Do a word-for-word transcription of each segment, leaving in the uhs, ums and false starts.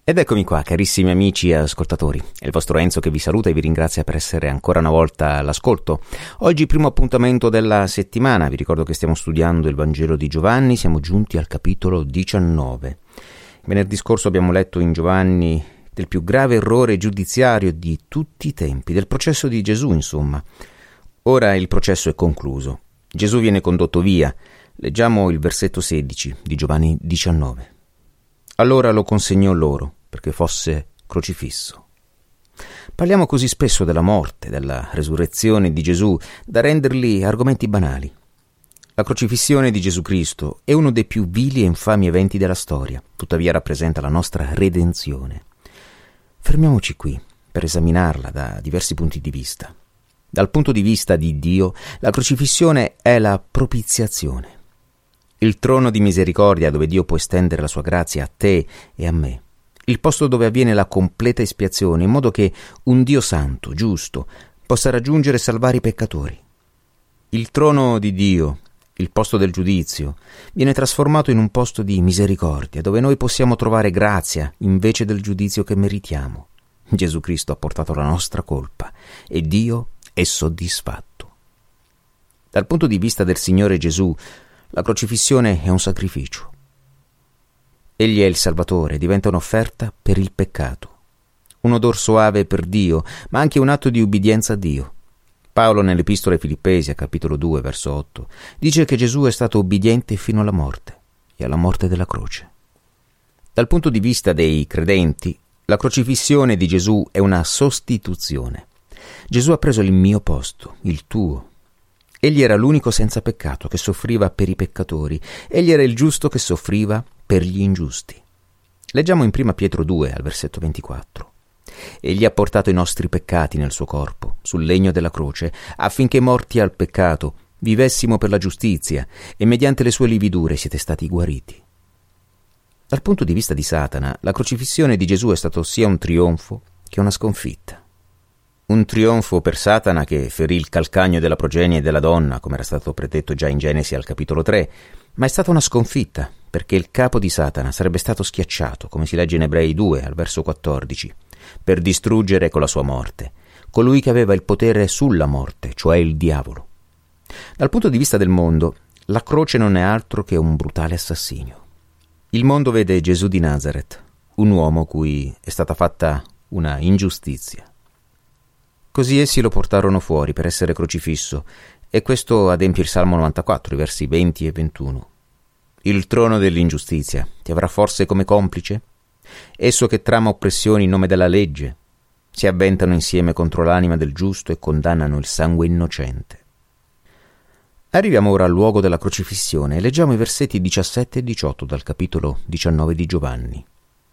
Ed eccomi qua, carissimi amici e ascoltatori. È il vostro Enzo che vi saluta e vi ringrazia per essere ancora una volta all'ascolto. Oggi primo appuntamento della settimana. Vi ricordo che stiamo studiando il Vangelo di Giovanni. Siamo giunti al capitolo diciannove. Venerdì scorso abbiamo letto in Giovanni del più grave errore giudiziario di tutti i tempi, del processo di Gesù, insomma. Ora il processo è concluso. Gesù viene condotto via. Leggiamo il versetto sedici di Giovanni diciannove. Allora lo consegnò loro perché fosse crocifisso. Parliamo così spesso della morte, della resurrezione di Gesù, da renderli argomenti banali. La crocifissione di Gesù Cristo è uno dei più vili e infami eventi della storia, tuttavia rappresenta la nostra redenzione. Fermiamoci qui per esaminarla da diversi punti di vista. Dal punto di vista di Dio, la crocifissione è la propiziazione. Il trono di misericordia dove Dio può estendere la sua grazia a te e a me. Il posto dove avviene la completa espiazione, in modo che un Dio santo, giusto, possa raggiungere e salvare i peccatori. Il trono di Dio, il posto del giudizio, viene trasformato in un posto di misericordia, dove noi possiamo trovare grazia invece del giudizio che meritiamo. Gesù Cristo ha portato la nostra colpa e Dio è soddisfatto. Dal punto di vista del Signore Gesù, la crocifissione è un sacrificio. Egli è il Salvatore, diventa un'offerta per il peccato. Un odor soave per Dio, ma anche un atto di ubbidienza a Dio. Paolo nell'Epistola ai Filippesi, a capitolo due, verso otto, dice che Gesù è stato ubbidiente fino alla morte, e alla morte della croce. Dal punto di vista dei credenti, la crocifissione di Gesù è una sostituzione. Gesù ha preso il mio posto, il tuo. Egli era l'unico senza peccato che soffriva per i peccatori. Egli era il giusto che soffriva per gli ingiusti. Leggiamo in prima Pietro due, al versetto ventiquattro. Egli ha portato i nostri peccati nel suo corpo, sul legno della croce, affinché morti al peccato vivessimo per la giustizia, e mediante le sue lividure siete stati guariti. Dal punto di vista di Satana, la crocifissione di Gesù è stato sia un trionfo che una sconfitta. Un trionfo per Satana che ferì il calcagno della progenie della donna, come era stato predetto già in Genesi al capitolo tre, ma è stata una sconfitta, perché il capo di Satana sarebbe stato schiacciato, come si legge in Ebrei due, al verso quattordici, per distruggere con la sua morte colui che aveva il potere sulla morte, cioè il diavolo. Dal punto di vista del mondo, la croce non è altro che un brutale assassinio. Il mondo vede Gesù di Nazaret, un uomo cui è stata fatta una ingiustizia. Così essi lo portarono fuori per essere crocifisso, e questo adempie il Salmo novantaquattro, i versi venti e ventuno. Il trono dell'ingiustizia ti avrà forse come complice? Esso che trama oppressioni in nome della legge. Si avventano insieme contro l'anima del giusto e condannano il sangue innocente. Arriviamo ora al luogo della crocifissione e leggiamo i versetti diciassette e diciotto dal capitolo diciannove di Giovanni.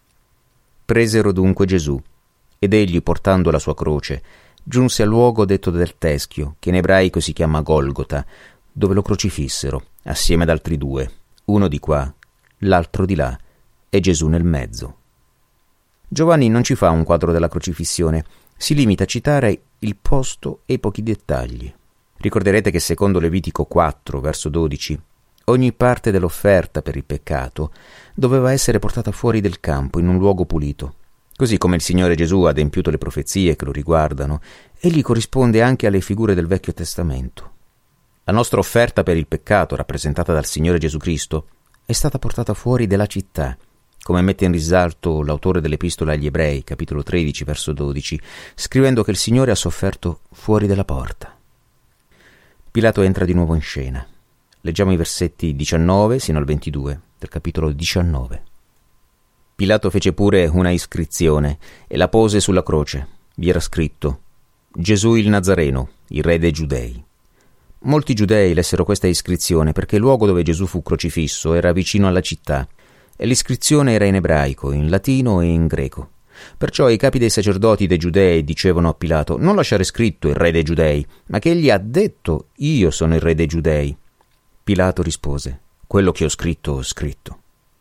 Presero dunque Gesù, ed egli, portando la sua croce, giunse al luogo detto del teschio, che in ebraico si chiama Golgota, dove lo crocifissero, assieme ad altri due, uno di qua, l'altro di là, e Gesù nel mezzo. Giovanni non ci fa un quadro della crocifissione, si limita a citare il posto e i pochi dettagli. Ricorderete che secondo Levitico quattro, verso dodici, ogni parte dell'offerta per il peccato doveva essere portata fuori del campo in un luogo pulito. Così come il Signore Gesù ha adempiuto le profezie che lo riguardano, egli corrisponde anche alle figure del Vecchio Testamento. La nostra offerta per il peccato, rappresentata dal Signore Gesù Cristo, è stata portata fuori della città, come mette in risalto l'autore dell'Epistola agli Ebrei, capitolo tredici, verso dodici, scrivendo che il Signore ha sofferto fuori della porta. Pilato entra di nuovo in scena. Leggiamo i versetti diciannove sino al ventidue del capitolo diciannove. Pilato fece pure una iscrizione e la pose sulla croce. Vi era scritto: Gesù il Nazareno, il re dei Giudei. Molti giudei lessero questa iscrizione perché il luogo dove Gesù fu crocifisso era vicino alla città e l'iscrizione era in ebraico, in latino e in greco. Perciò i capi dei sacerdoti dei giudei dicevano a Pilato: non lasciare scritto il re dei Giudei, ma che egli ha detto: io sono il re dei Giudei. Pilato rispose: quello che ho scritto ho scritto.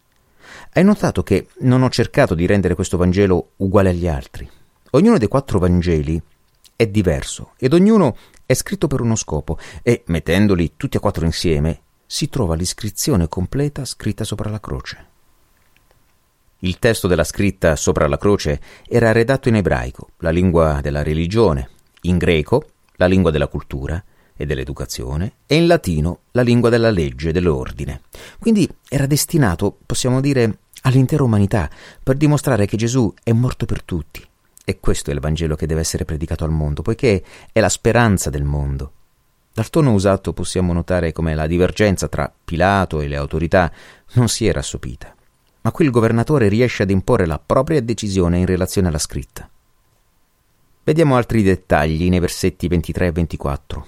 Hai notato che non ho cercato di rendere questo Vangelo uguale agli altri. Ognuno dei quattro Vangeli è diverso ed ognuno è scritto per uno scopo e, mettendoli tutti e quattro insieme, si trova l'iscrizione completa scritta sopra la croce. Il testo della scritta sopra la croce era redatto in ebraico, la lingua della religione, in greco, la lingua della cultura e dell'educazione, e in latino, la lingua della legge e dell'ordine. Quindi era destinato, possiamo dire, all'intera umanità, per dimostrare che Gesù è morto per tutti. E questo è il Vangelo che deve essere predicato al mondo, poiché è la speranza del mondo. Dal tono usato possiamo notare come la divergenza tra Pilato e le autorità non si era assopita, ma qui il governatore riesce ad imporre la propria decisione in relazione alla scritta. Vediamo altri dettagli nei versetti ventitré e ventiquattro.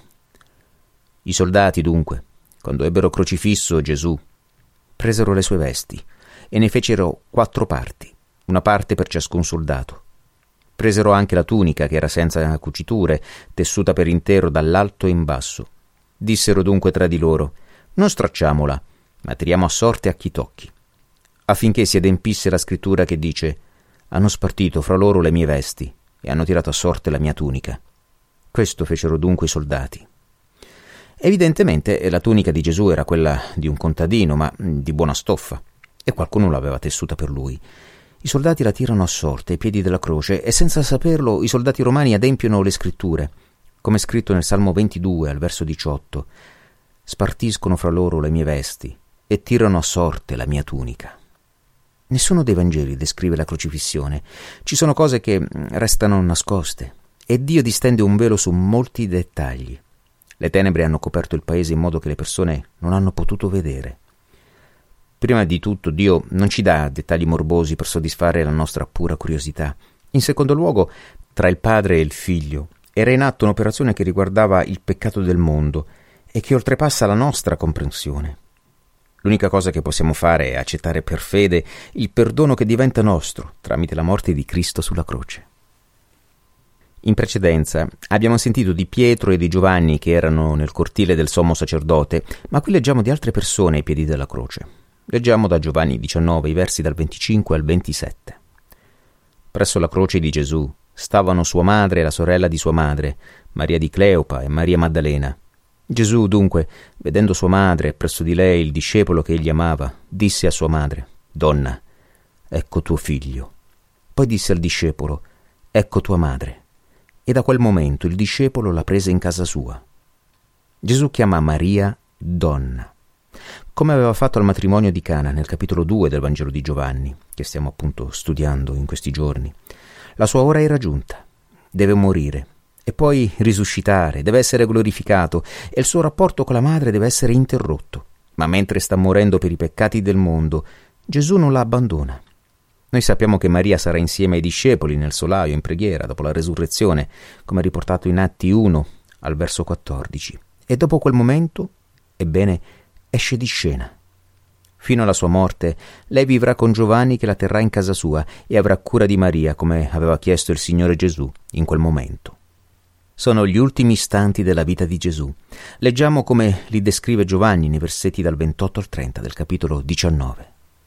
I soldati, dunque, quando ebbero crocifisso Gesù, presero le sue vesti e ne fecero quattro parti, una parte per ciascun soldato. Presero anche la tunica, che era senza cuciture, tessuta per intero dall'alto in basso. Dissero dunque tra di loro: non stracciamola, ma tiriamo a sorte a chi tocchi, affinché si adempisse la scrittura che dice: hanno spartito fra loro le mie vesti e hanno tirato a sorte la mia tunica. Questo fecero dunque i soldati. Evidentemente la tunica di Gesù era quella di un contadino, ma di buona stoffa, e qualcuno l'aveva tessuta per lui. I soldati la tirano a sorte ai piedi della croce e senza saperlo i soldati romani adempiono le scritture, come è scritto nel Salmo ventidue al verso diciotto: spartiscono fra loro le mie vesti e tirano a sorte la mia tunica. Nessuno dei Vangeli descrive la crocifissione. Ci sono cose che restano nascoste e Dio distende un velo su molti dettagli. Le tenebre hanno coperto il paese in modo che le persone non hanno potuto vedere. Prima di tutto, Dio non ci dà dettagli morbosi per soddisfare la nostra pura curiosità. In secondo luogo, tra il padre e il figlio era in atto un'operazione che riguardava il peccato del mondo e che oltrepassa la nostra comprensione. L'unica cosa che possiamo fare è accettare per fede il perdono che diventa nostro tramite la morte di Cristo sulla croce. In precedenza abbiamo sentito di Pietro e di Giovanni che erano nel cortile del sommo sacerdote, ma qui leggiamo di altre persone ai piedi della croce. Leggiamo da Giovanni diciannove, i versi dal venticinque al ventisette. Presso la croce di Gesù stavano sua madre e la sorella di sua madre, Maria di Cleopa e Maria Maddalena. Gesù, dunque, vedendo sua madre e presso di lei il discepolo che egli amava, disse a sua madre: «Donna, ecco tuo figlio». Poi disse al discepolo: «Ecco tua madre». E da quel momento il discepolo la prese in casa sua. Gesù chiama Maria donna, come aveva fatto al matrimonio di Cana nel capitolo due del Vangelo di Giovanni, che stiamo appunto studiando in questi giorni. La sua ora era giunta, deve morire e poi risuscitare, deve essere glorificato e il suo rapporto con la madre deve essere interrotto. Ma mentre sta morendo per i peccati del mondo, Gesù non la abbandona. Noi sappiamo che Maria sarà insieme ai discepoli nel solaio in preghiera dopo la resurrezione, come riportato in Atti uno al verso quattordici. E dopo quel momento, ebbene, esce di scena. Fino alla sua morte, lei vivrà con Giovanni che la terrà in casa sua e avrà cura di Maria, come aveva chiesto il Signore Gesù in quel momento. Sono gli ultimi istanti della vita di Gesù. Leggiamo come li descrive Giovanni nei versetti dal ventotto al trenta del capitolo diciannove.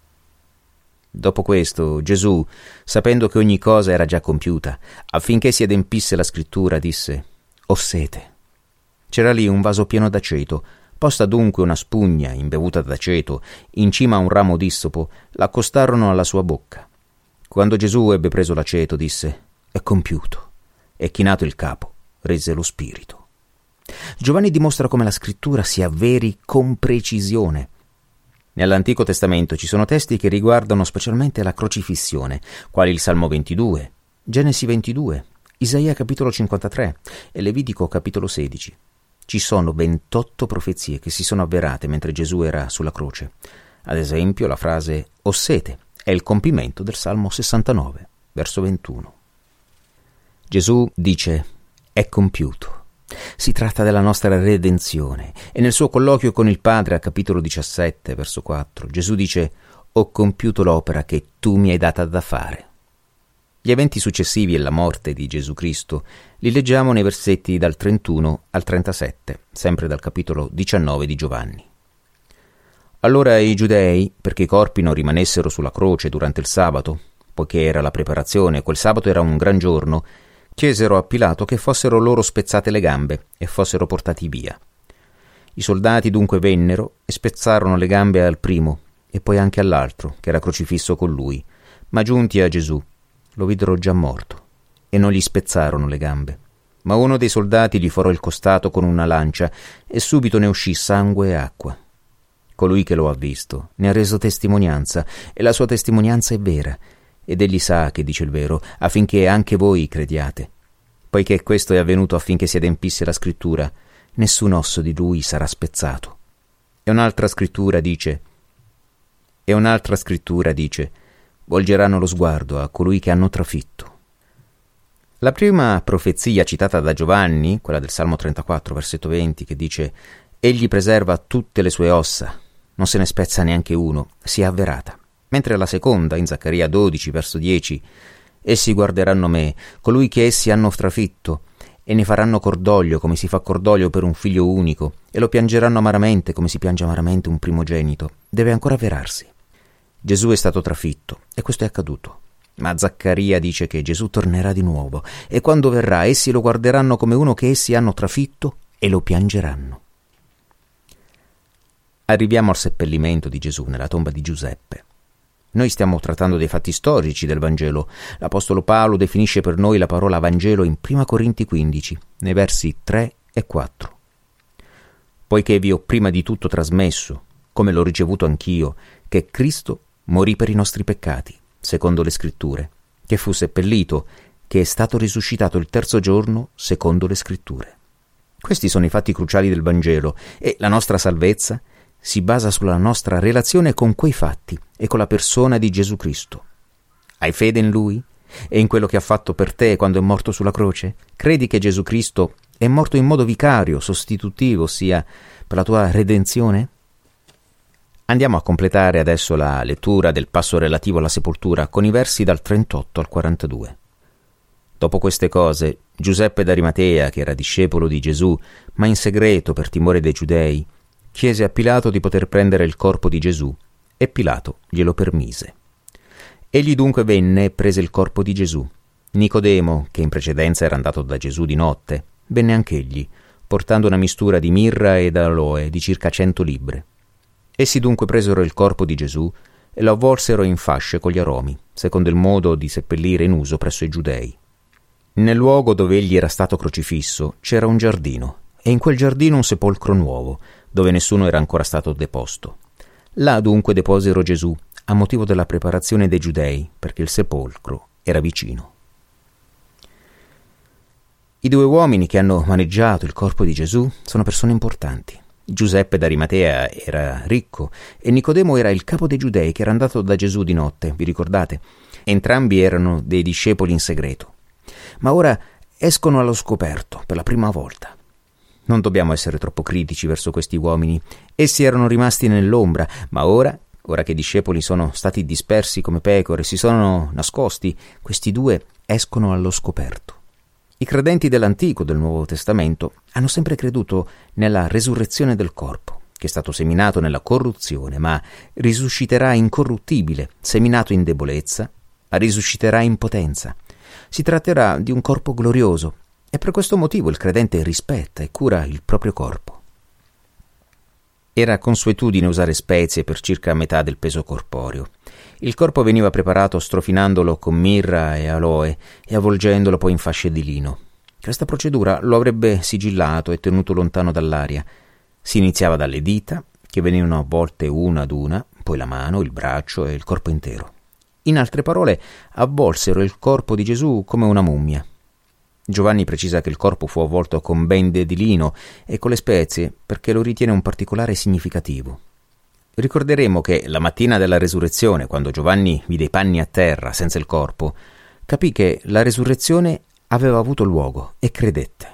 Dopo questo, Gesù, sapendo che ogni cosa era già compiuta, affinché si adempisse la scrittura, disse: «Ho sete». C'era lì un vaso pieno d'aceto. Posta dunque una spugna imbevuta d'aceto in cima a un ramo d'issopo, l'accostarono alla sua bocca. Quando Gesù ebbe preso l'aceto, disse: «È compiuto», e chinato il capo, rese lo spirito. Giovanni dimostra come la scrittura si avveri con precisione. Nell'Antico Testamento ci sono testi che riguardano specialmente la crocifissione, quali il Salmo ventidue, Genesi ventidue, Isaia capitolo cinquantatré e Levitico capitolo sedici. Ci sono ventotto profezie che si sono avverate mentre Gesù era sulla croce. Ad esempio, la frase «Ho sete» è il compimento del Salmo sessantanove, verso ventuno. Gesù dice «È compiuto». Si tratta della nostra redenzione e nel suo colloquio con il Padre a capitolo diciassette, verso quattro, Gesù dice «Ho compiuto l'opera che tu mi hai data da fare». Gli eventi successivi alla morte di Gesù Cristo li leggiamo nei versetti dal trentuno al trentasette, sempre dal capitolo diciannove di Giovanni. Allora i giudei, perché i corpi non rimanessero sulla croce durante il sabato, poiché era la preparazione, quel sabato era un gran giorno, chiesero a Pilato che fossero loro spezzate le gambe e fossero portati via. I soldati dunque vennero e spezzarono le gambe al primo e poi anche all'altro, che era crocifisso con lui, Ma giunti a Gesù, lo videro già morto e non gli spezzarono le gambe. Ma uno dei soldati gli forò il costato con una lancia e subito ne uscì sangue e acqua. Colui che lo ha visto ne ha reso testimonianza e la sua testimonianza è vera, ed egli sa che dice il vero, affinché anche voi crediate. Poiché questo è avvenuto affinché si adempisse la scrittura, nessun osso di lui sarà spezzato. E un'altra scrittura dice, e un'altra scrittura dice, volgeranno lo sguardo a colui che hanno trafitto. La prima profezia citata da Giovanni, quella del Salmo trentaquattro, versetto venti, che dice «Egli preserva tutte le sue ossa, non se ne spezza neanche uno», si è avverata. Mentre la seconda, in Zaccaria dodici, verso dieci, «Essi guarderanno me, colui che essi hanno trafitto, e ne faranno cordoglio come si fa cordoglio per un figlio unico, e lo piangeranno amaramente come si piange amaramente un primogenito». Deve ancora avverarsi. Gesù è stato trafitto, e questo è accaduto. Ma Zaccaria dice che Gesù tornerà di nuovo, e quando verrà essi lo guarderanno come uno che essi hanno trafitto e lo piangeranno. Arriviamo al seppellimento di Gesù nella tomba di Giuseppe. Noi stiamo trattando dei fatti storici del Vangelo. L'Apostolo Paolo definisce per noi la parola Vangelo in prima Corinti quindici, nei versi tre e quattro. Poiché vi ho prima di tutto trasmesso, come l'ho ricevuto anch'io, che Cristo morì per i nostri peccati, secondo le Scritture, che fu seppellito, che è stato risuscitato il terzo giorno, secondo le Scritture. Questi sono i fatti cruciali del Vangelo e la nostra salvezza si basa sulla nostra relazione con quei fatti e con la persona di Gesù Cristo. Hai fede in Lui e in quello che ha fatto per te quando è morto sulla croce? Credi che Gesù Cristo è morto in modo vicario, sostitutivo, ossia per la tua redenzione? Andiamo a completare adesso la lettura del passo relativo alla sepoltura con i versi dal trentotto al quarantadue. Dopo queste cose, Giuseppe d'Arimatea, che era discepolo di Gesù, ma in segreto per timore dei giudei, chiese a Pilato di poter prendere il corpo di Gesù, e Pilato glielo permise. Egli dunque venne e prese il corpo di Gesù. Nicodemo, che in precedenza era andato da Gesù di notte, venne anch'egli, portando una mistura di mirra ed aloe di circa cento libbre. Essi dunque presero il corpo di Gesù e lo avvolsero in fasce con gli aromi, secondo il modo di seppellire in uso presso i giudei. Nel luogo dove egli era stato crocifisso c'era un giardino, e in quel giardino un sepolcro nuovo, dove nessuno era ancora stato deposto. Là dunque deposero Gesù, a motivo della preparazione dei giudei, perché il sepolcro era vicino. I due uomini che hanno maneggiato il corpo di Gesù sono persone importanti. Giuseppe d'Arimatea era ricco e Nicodemo era il capo dei giudei che era andato da Gesù di notte, vi ricordate? Entrambi erano dei discepoli in segreto. Ma ora escono allo scoperto per la prima volta. Non dobbiamo essere troppo critici verso questi uomini. Essi erano rimasti nell'ombra, ma ora, ora che i discepoli sono stati dispersi come pecore, si sono nascosti, questi due escono allo scoperto. I credenti dell'Antico e del Nuovo Testamento hanno sempre creduto nella resurrezione del corpo, che è stato seminato nella corruzione, ma risusciterà incorruttibile, seminato in debolezza, ma risusciterà in potenza. Si tratterà di un corpo glorioso, e per questo motivo il credente rispetta e cura il proprio corpo. Era consuetudine usare spezie per circa metà del peso corporeo. Il corpo veniva preparato strofinandolo con mirra e aloe e avvolgendolo poi in fasce di lino. Questa procedura lo avrebbe sigillato e tenuto lontano dall'aria. Si iniziava dalle dita, che venivano avvolte una ad una, poi la mano, il braccio e il corpo intero. In altre parole, avvolsero il corpo di Gesù come una mummia. Giovanni precisa che il corpo fu avvolto con bende di lino e con le spezie perché lo ritiene un particolare significativo. Ricorderemo che la mattina della resurrezione, quando Giovanni vide i panni a terra senza il corpo, capì che la resurrezione aveva avuto luogo e credette.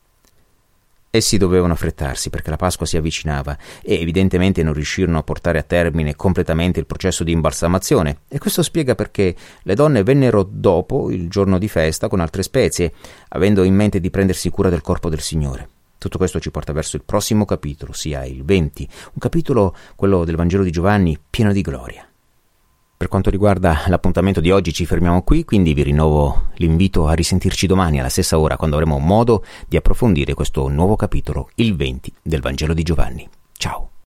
Essi dovevano affrettarsi perché la Pasqua si avvicinava e evidentemente non riuscirono a portare a termine completamente il processo di imbalsamazione, e questo spiega perché le donne vennero dopo il giorno di festa con altre spezie, avendo in mente di prendersi cura del corpo del Signore. Tutto questo ci porta verso il prossimo capitolo, sia il venti, un capitolo, quello del Vangelo di Giovanni, pieno di gloria. Per quanto riguarda l'appuntamento di oggi ci fermiamo qui, quindi vi rinnovo l'invito a risentirci domani alla stessa ora, quando avremo modo di approfondire questo nuovo capitolo, il venti del Vangelo di Giovanni. Ciao!